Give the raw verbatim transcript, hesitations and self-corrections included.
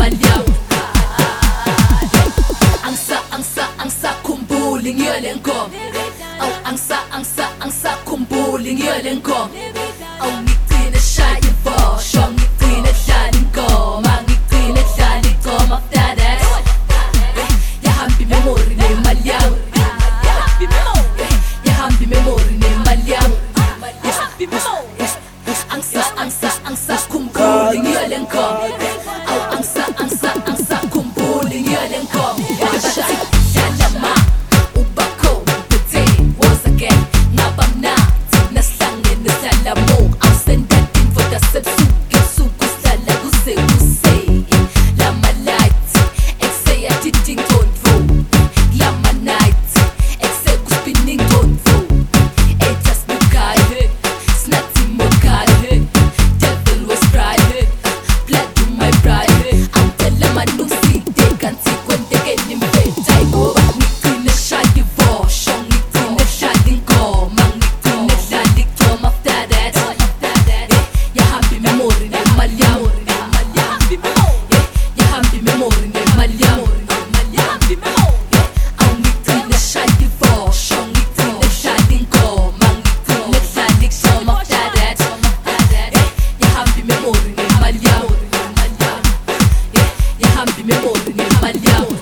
malyaw. Ang sa, ang sa, ang sa kumbuling yölen kom. Au ang sa, ang sa, ang sa kumbuling yölen kom. Au ngiti na siya yung bo, siyang ngiti na lalin ko. Mangiti na lalin ko, mafdadat. Yahampi memori ni malyaw. Yahampi memori ni malyaw. Ang sa, ang sa, ang sa kumbuling yölen kom. Au ang sa, ang sa, ang sa kumbuling yölen kom. Yalama, uba ko, pati, once again. Ngabang na, naslangin na sa lamok. Ang standardin for the subsugat, sugus la laguse use. Lama light, eksay atiting tonfo. Lama night, eksay kuspining tonfo. Etas bukay, snati mokay. Devil was pride, blood to my pride. Ang talaman nung sinte, kansi kwente kenim petay ko. Ngiti na siya yung bo, siyang ngiti na lalin ko. Mangiti na lalin ko, mafdadat. Yahampi memori ni malyaw. Yahampi memori ni malyaw. Ang ngiti na siya yung bo, siyang ngiti na lalin ko. Mangiti na lalin ko, mafdadat. Yahampi memori ni malyaw. Yahampi memori ni malyaw.